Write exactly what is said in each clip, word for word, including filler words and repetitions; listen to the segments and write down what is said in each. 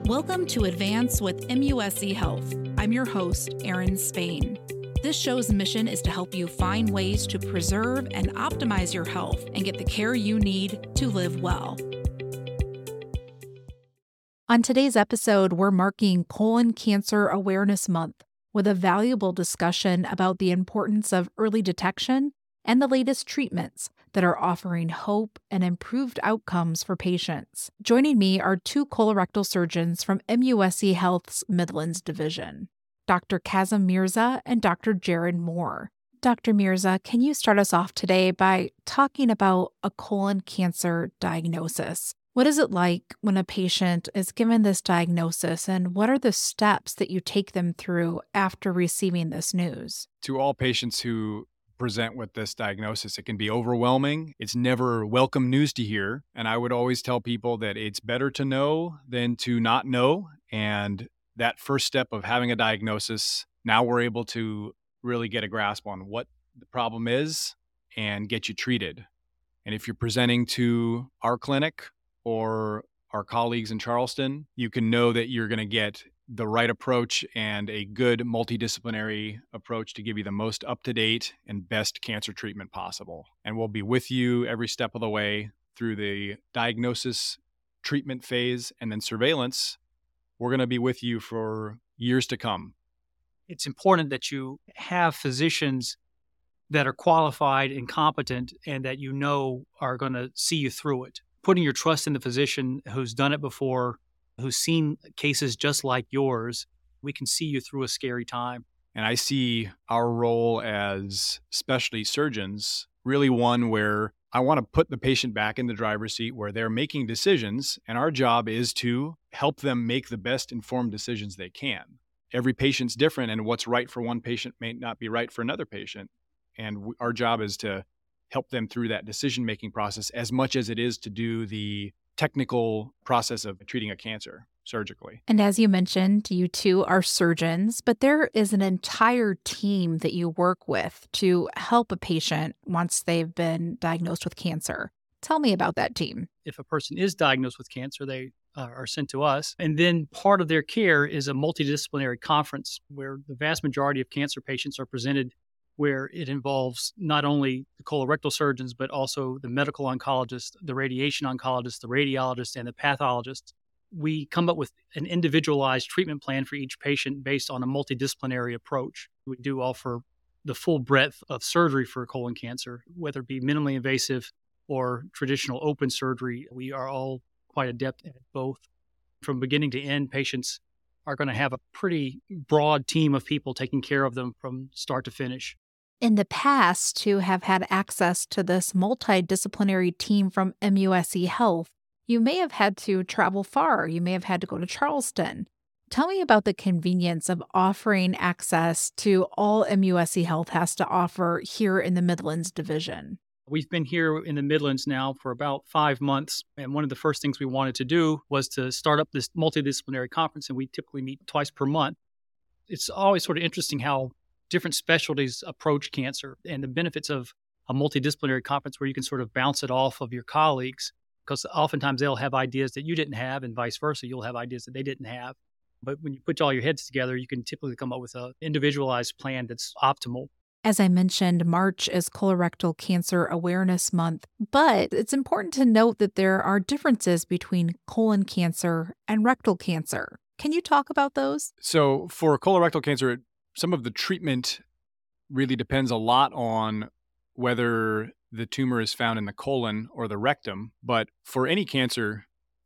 Welcome to Advance with M U S C Health. I'm your host, Erin Spain. This show's mission is to help you find ways to preserve and optimize your health and get the care you need to live well. On today's episode, we're marking Colon Cancer Awareness Month with a valuable discussion about the importance of early detection and the latest treatments that are offering hope and improved outcomes for patients. Joining me are two colorectal surgeons from M U S C Health's Midlands Division, Doctor Kazim Mirza and Doctor Jared Moore. Doctor Mirza, can you start us off today by talking about a colon cancer diagnosis? What is it like when a patient is given this diagnosis, and what are the steps that you take them through after receiving this news? To all patients who present with this diagnosis, it can be overwhelming. It's never welcome news to hear. And I would always tell people that it's better to know than to not know. And that first step of having a diagnosis, now we're able to really get a grasp on what the problem is and get you treated. And if you're presenting to our clinic or our colleagues in Charleston, you can know that you're going to get the right approach and a good multidisciplinary approach to give you the most up-to-date and best cancer treatment possible. And we'll be with you every step of the way through the diagnosis, treatment phase, and then surveillance. We're going to be with you for years to come. It's important that you have physicians that are qualified and competent and that you know are going to see you through it. Putting your trust in the physician who's done it before, who's seen cases just like yours, we can see you through a scary time. And I see our role as specialty surgeons really one where I want to put the patient back in the driver's seat where they're making decisions, and our job is to help them make the best informed decisions they can. Every patient's different, and what's right for one patient may not be right for another patient. And w- our job is to help them through that decision-making process as much as it is to do the technical process of treating a cancer surgically. And as you mentioned, you two are surgeons, but there is an entire team that you work with to help a patient once they've been diagnosed with cancer. Tell me about that team. If a person is diagnosed with cancer, they uh, are sent to us. And then part of their care is a multidisciplinary conference where the vast majority of cancer patients are presented, where it involves not only the colorectal surgeons, but also the medical oncologist, the radiation oncologist, the radiologist, and the pathologist. We come up with an individualized treatment plan for each patient based on a multidisciplinary approach. We do offer the full breadth of surgery for colon cancer, whether it be minimally invasive or traditional open surgery. We are all quite adept at both. From beginning to end, patients are going to have a pretty broad team of people taking care of them from start to finish. In the past, to have had access to this multidisciplinary team from M U S C Health, you may have had to travel far. You may have had to go to Charleston. Tell me about the convenience of offering access to all M U S C Health has to offer here in the Midlands Division. We've been here in the Midlands now for about five months, and one of the first things we wanted to do was to start up this multidisciplinary conference, and we typically meet twice per month. It's always sort of interesting how different specialties approach cancer and the benefits of a multidisciplinary conference where you can sort of bounce it off of your colleagues, because oftentimes they'll have ideas that you didn't have and vice versa. You'll have ideas that they didn't have. But when you put all your heads together, you can typically come up with an individualized plan that's optimal. As I mentioned, March is Colorectal Cancer Awareness Month, but it's important to note that there are differences between colon cancer and rectal cancer. Can you talk about those? So for colorectal cancer, some of the treatment really depends a lot on whether the tumor is found in the colon or the rectum. But for any cancer,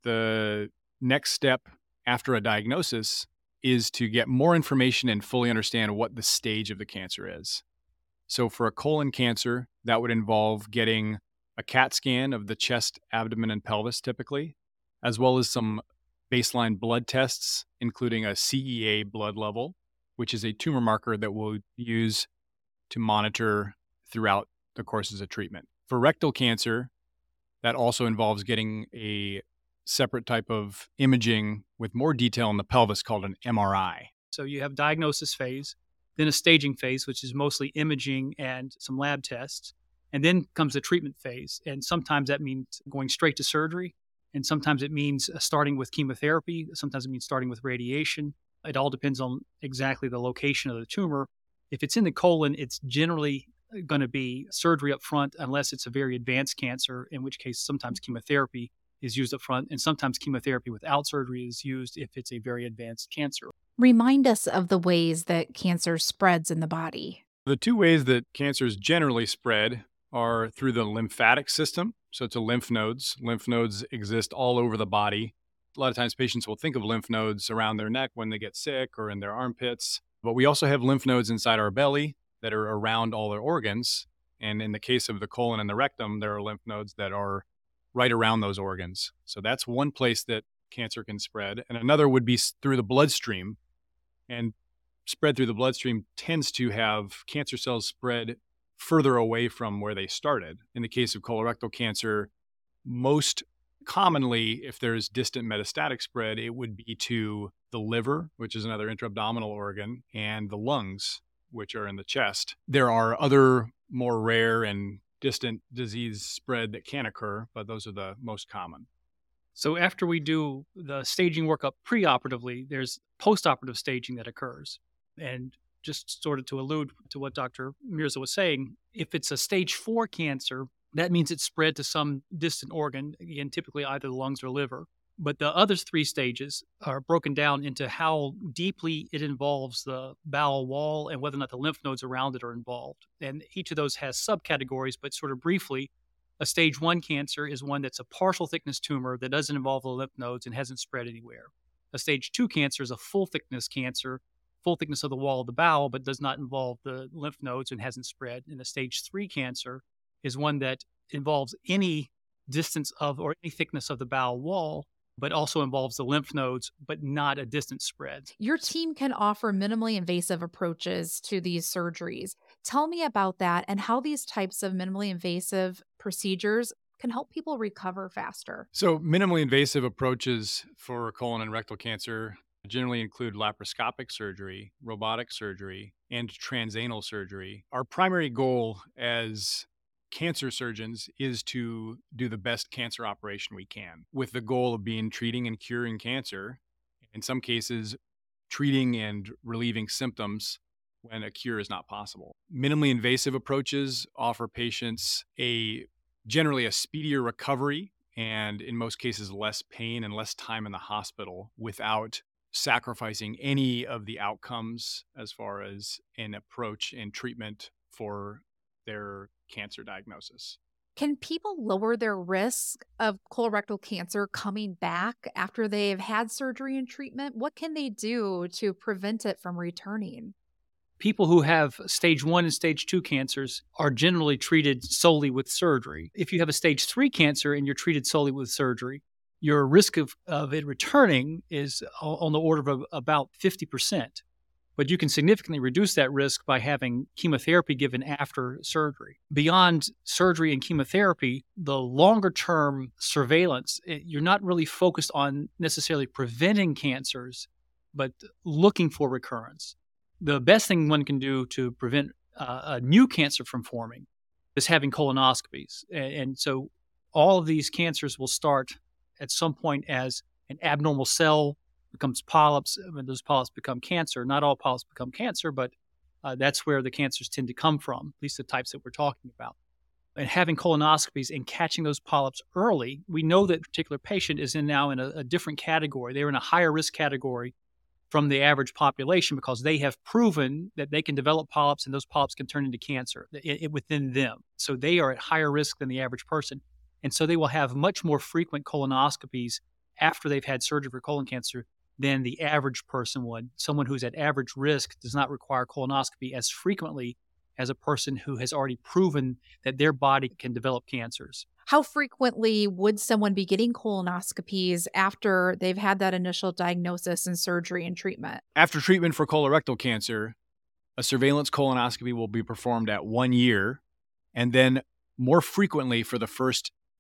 the next step after a diagnosis is to get more information and fully understand what the stage of the cancer is. So for a colon cancer, that would involve getting a CAT scan of the chest, abdomen, and pelvis typically, as well as some baseline blood tests, including a C E A blood level, which is a tumor marker that we'll use to monitor throughout the courses of treatment. For rectal cancer, that also involves getting a separate type of imaging with more detail in the pelvis called an M R I. So you have diagnosis phase, then a staging phase, which is mostly imaging and some lab tests. And then comes the treatment phase. And sometimes that means going straight to surgery. And sometimes it means uh, starting with chemotherapy. Sometimes it means starting with radiation. It all depends on exactly the location of the tumor. If it's in the colon, it's generally going to be surgery up front unless it's a very advanced cancer, in which case sometimes chemotherapy is used up front, and sometimes chemotherapy without surgery is used if it's a very advanced cancer. Remind us of the ways that cancer spreads in the body. The two ways that cancers generally spread are through the lymphatic system. So to lymph nodes. Lymph nodes exist all over the body. A lot of times patients will think of lymph nodes around their neck when they get sick or in their armpits. But we also have lymph nodes inside our belly that are around all their organs. And in the case of the colon and the rectum, there are lymph nodes that are right around those organs. So that's one place that cancer can spread. And another would be through the bloodstream. And spread through the bloodstream tends to have cancer cells spread further away from where they started. In the case of colorectal cancer, most commonly, if there's distant metastatic spread, it would be to the liver, which is another intra-abdominal organ, and the lungs, which are in the chest. There are other more rare and distant disease spread that can occur, but those are the most common. So after we do the staging workup preoperatively, there's postoperative staging that occurs. And just sort of to allude to what Doctor Mirza was saying, if it's a stage four cancer, that means it's spread to some distant organ, again, typically either the lungs or liver. But the other three stages are broken down into how deeply it involves the bowel wall and whether or not the lymph nodes around it are involved. And each of those has subcategories, but sort of briefly, a stage one cancer is one that's a partial thickness tumor that doesn't involve the lymph nodes and hasn't spread anywhere. A stage two cancer is a full thickness cancer, full thickness of the wall of the bowel, but does not involve the lymph nodes and hasn't spread. And a stage three cancer is one that involves any distance of or any thickness of the bowel wall, but also involves the lymph nodes, but not a distant spread. Your team can offer minimally invasive approaches to these surgeries. Tell me about that and how these types of minimally invasive procedures can help people recover faster. So minimally invasive approaches for colon and rectal cancer generally include laparoscopic surgery, robotic surgery, and transanal surgery. Our primary goal as cancer surgeons is to do the best cancer operation we can, with the goal of being treating and curing cancer, in some cases treating and relieving symptoms when a cure is not possible. Minimally invasive approaches offer patients a generally a speedier recovery and in most cases less pain and less time in the hospital without sacrificing any of the outcomes as far as an approach and treatment for their cancer diagnosis. Can people lower their risk of colorectal cancer coming back after they've had surgery and treatment? What can they do to prevent it from returning? People who have stage one and stage two cancers are generally treated solely with surgery. If you have a stage three cancer and you're treated solely with surgery, your risk of, of it returning is on the order of about fifty percent. But you can significantly reduce that risk by having chemotherapy given after surgery. Beyond surgery and chemotherapy, the longer-term surveillance, you're not really focused on necessarily preventing cancers, but looking for recurrence. The best thing one can do to prevent uh, a new cancer from forming is having colonoscopies. And, and so all of these cancers will start at some point as an abnormal cell becomes polyps, when those polyps become cancer. Not all polyps become cancer, but uh, that's where the cancers tend to come from, at least the types that we're talking about. And having colonoscopies and catching those polyps early, we know that a particular patient is in now in a, a different category. They're in a higher risk category from the average population because they have proven that they can develop polyps and those polyps can turn into cancer it, it, within them. So they are at higher risk than the average person. And so they will have much more frequent colonoscopies after they've had surgery for colon cancer than the average person would. Someone who's at average risk does not require colonoscopy as frequently as a person who has already proven that their body can develop cancers. How frequently would someone be getting colonoscopies after they've had that initial diagnosis and surgery and treatment? After treatment for colorectal cancer, a surveillance colonoscopy will be performed at one year, and then more frequently for the first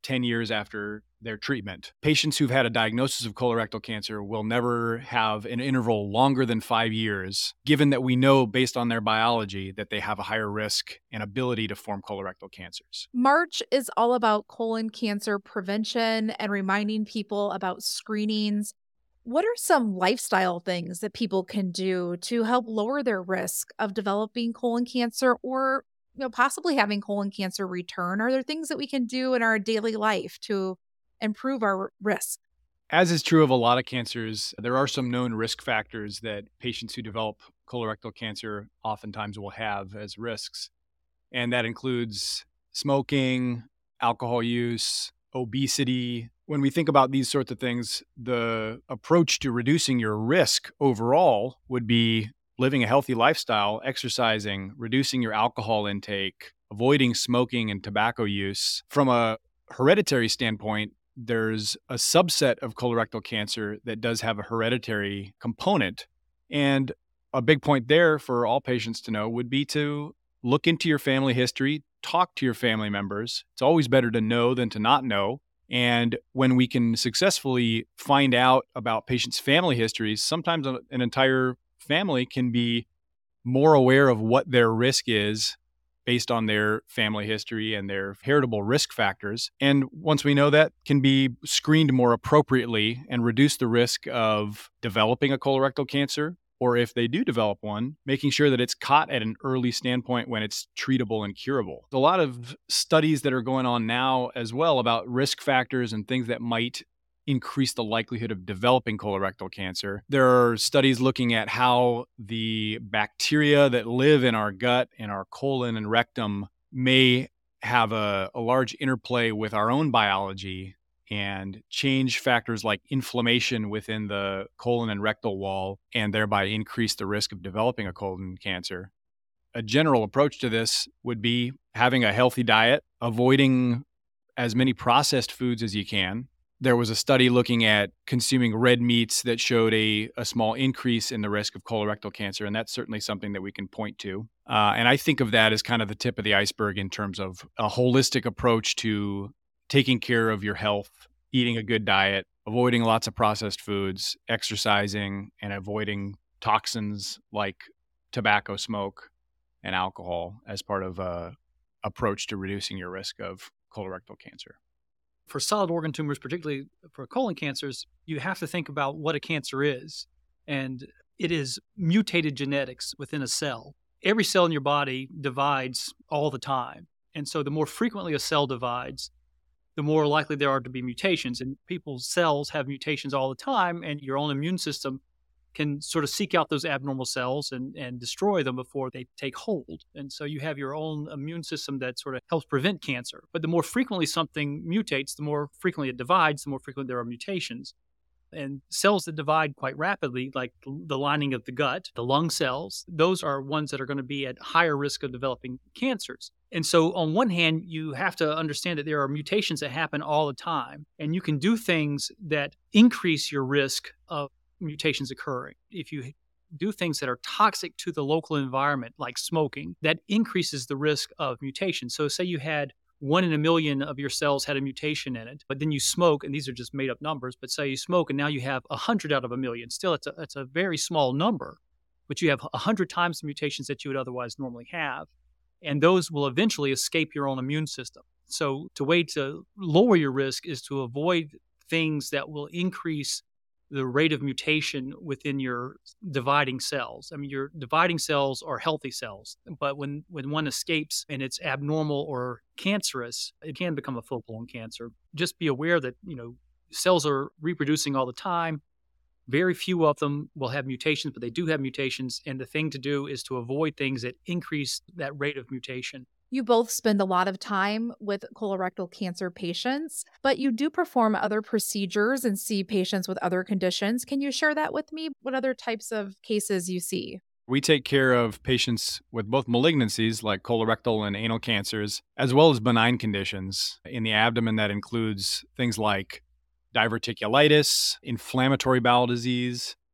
ten years after their treatment. Patients who've had a diagnosis of colorectal cancer will never have an interval longer than five years, given that we know based on their biology that they have a higher risk and ability to form colorectal cancers. March is all about colon cancer prevention and reminding people about screenings. What are some lifestyle things that people can do to help lower their risk of developing colon cancer or, you know, possibly having colon cancer return? Are there things that we can do in our daily life to improve our risk? As is true of a lot of cancers, there are some known risk factors that patients who develop colorectal cancer oftentimes will have as risks. And that includes smoking, alcohol use, obesity. When we think about these sorts of things, the approach to reducing your risk overall would be living a healthy lifestyle, exercising, reducing your alcohol intake, avoiding smoking and tobacco use. From a hereditary standpoint, there's a subset of colorectal cancer that does have a hereditary component. And a big point there for all patients to know would be to look into your family history, talk to your family members. It's always better to know than to not know. And when we can successfully find out about patients' family histories, sometimes an entire family can be more aware of what their risk is based on their family history and their heritable risk factors. And once we know that, can be screened more appropriately and reduce the risk of developing a colorectal cancer, or if they do develop one, making sure that it's caught at an early standpoint when it's treatable and curable. There's a lot of studies that are going on now as well about risk factors and things that might increase the likelihood of developing colorectal cancer. There are studies looking at how the bacteria that live in our gut, in our colon and rectum, may have a, a large interplay with our own biology and change factors like inflammation within the colon and rectal wall, and thereby increase the risk of developing a colon cancer. A general approach to this would be having a healthy diet, avoiding as many processed foods as you can. There was a study looking at consuming red meats that showed a, a small increase in the risk of colorectal cancer, and that's certainly something that we can point to. Uh, and I think of that as kind of the tip of the iceberg in terms of a holistic approach to taking care of your health, eating a good diet, avoiding lots of processed foods, exercising, and avoiding toxins like tobacco smoke and alcohol as part of a approach to reducing your risk of colorectal cancer. For solid organ tumors, particularly for colon cancers, you have to think about what a cancer is. And it is mutated genetics within a cell. Every cell in your body divides all the time. And so the more frequently a cell divides, the more likely there are to be mutations. And people's cells have mutations all the time, and your own immune system can sort of seek out those abnormal cells and, and destroy them before they take hold. And so you have your own immune system that sort of helps prevent cancer. But the more frequently something mutates, the more frequently it divides, the more frequently there are mutations. And cells that divide quite rapidly, like the lining of the gut, the lung cells, those are ones that are going to be at higher risk of developing cancers. And so on one hand, you have to understand that there are mutations that happen all the time, and you can do things that increase your risk of mutations occurring. If you do things that are toxic to the local environment, like smoking, that increases the risk of mutations. So say you had one in a million of your cells had a mutation in it, but then you smoke, and these are just made up numbers, but say you smoke and now you have one hundred out of a million. Still, it's a, it's a very small number, but you have one hundred times the mutations that you would otherwise normally have. And those will eventually escape your own immune system. So the way to lower your risk is to avoid things that will increase the rate of mutation within your dividing cells. I mean, your dividing cells are healthy cells, but when, when one escapes and it's abnormal or cancerous, it can become a full-blown cancer. Just be aware that, you know, cells are reproducing all the time. Very few of them will have mutations, but they do have mutations. And the thing to do is to avoid things that increase that rate of mutation. You both spend a lot of time with colorectal cancer patients, but you do perform other procedures and see patients with other conditions. Can you share that with me? What other types of cases you see? We take care of patients with both malignancies like colorectal and anal cancers, as well as benign conditions. In the abdomen, that includes things like diverticulitis, inflammatory bowel disease,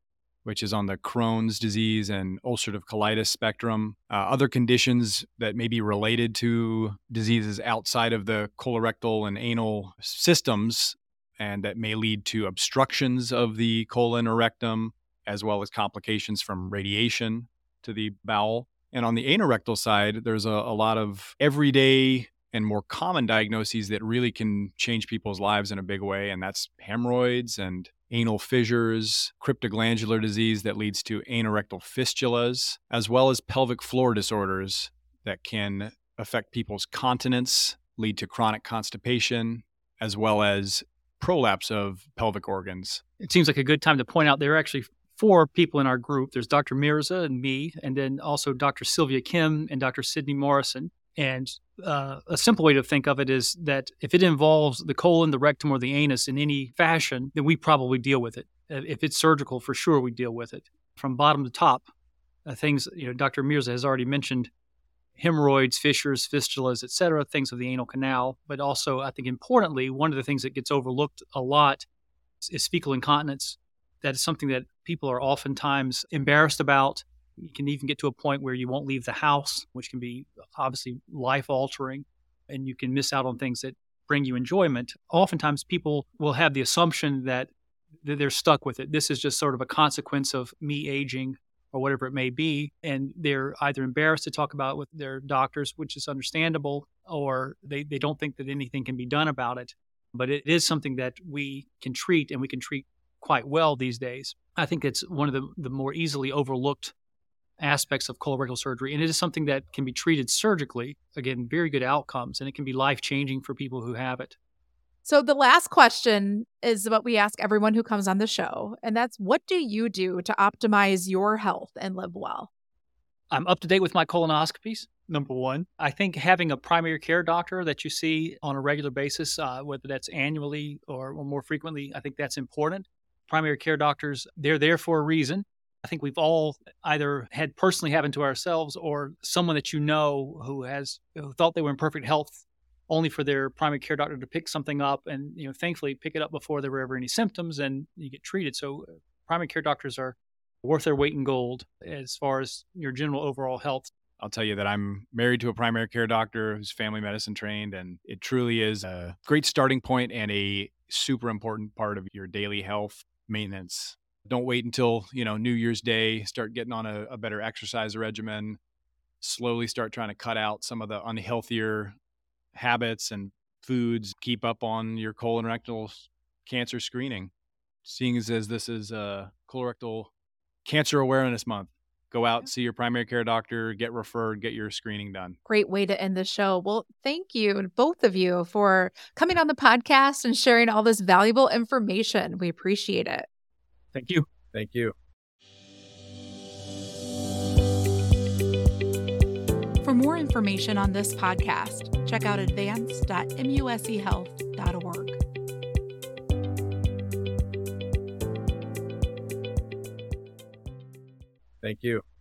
which is on the Crohn's disease and ulcerative colitis spectrum. Uh, other conditions that may be related to diseases outside of the colorectal and anal systems and that may lead to obstructions of the colon or rectum, as well as complications from radiation to the bowel. And on the anorectal side, there's a, a lot of everyday and more common diagnoses that really can change people's lives in a big way. And that's hemorrhoids and anal fissures, cryptoglandular disease that leads to anorectal fistulas, as well as pelvic floor disorders that can affect people's continence, lead to chronic constipation, as well as prolapse of pelvic organs. It seems like a good time to point out there are actually four people in our group. There's Doctor Mirza and me, and then also Doctor Sylvia Kim and Doctor Sidney Morrison. And uh, a simple way to think of it is that if it involves the colon, the rectum, or the anus in any fashion, then we probably deal with it. If it's surgical, for sure we deal with it. From bottom to top, uh, things, you know, Doctor Mirza has already mentioned hemorrhoids, fissures, fistulas, et cetera, things of the anal canal. But also, I think importantly, one of the things that gets overlooked a lot is, is fecal incontinence. That is something that people are oftentimes embarrassed about. You can even get to a point where you won't leave the house, which can be obviously life-altering, and you can miss out on things that bring you enjoyment. Oftentimes, people will have the assumption that they're stuck with it. This is just sort of a consequence of me aging or whatever it may be, and they're either embarrassed to talk about it with their doctors, which is understandable, or they, they don't think that anything can be done about it. But it is something that we can treat, and we can treat quite well these days. I think it's one of the, the more easily overlooked aspects of colorectal surgery, and it is something that can be treated surgically. Again, very good outcomes, and it can be life-changing for people who have it. So the last question is what we ask everyone who comes on the show, and that's, what do you do to optimize your health and live well? I'm up to date with my colonoscopies, number one. I think having a primary care doctor that you see on a regular basis, uh, whether that's annually or, or more frequently, I think that's important. Primary care doctors, they're there for a reason. I think we've all either had personally happen to ourselves or someone that you know who has who thought they were in perfect health only for their primary care doctor to pick something up and, you know, thankfully pick it up before there were ever any symptoms and you get treated. So primary care doctors are worth their weight in gold as far as your general overall health. I'll tell you that I'm married to a primary care doctor who's family medicine trained, and it truly is a great starting point and a super important part of your daily health maintenance. Don't wait until, you know, New Year's Day, start getting on a, a better exercise regimen, slowly start trying to cut out some of the unhealthier habits and foods, keep up on your colon rectal cancer screening. Seeing as this is a colorectal cancer awareness month, go out, see your primary care doctor, get referred, get your screening done. Great way to end the show. Well, thank you, both of you, for coming on the podcast and sharing all this valuable information. We appreciate it. Thank you. Thank you. For more information on this podcast, check out advance dot musehealth dot org. Thank you.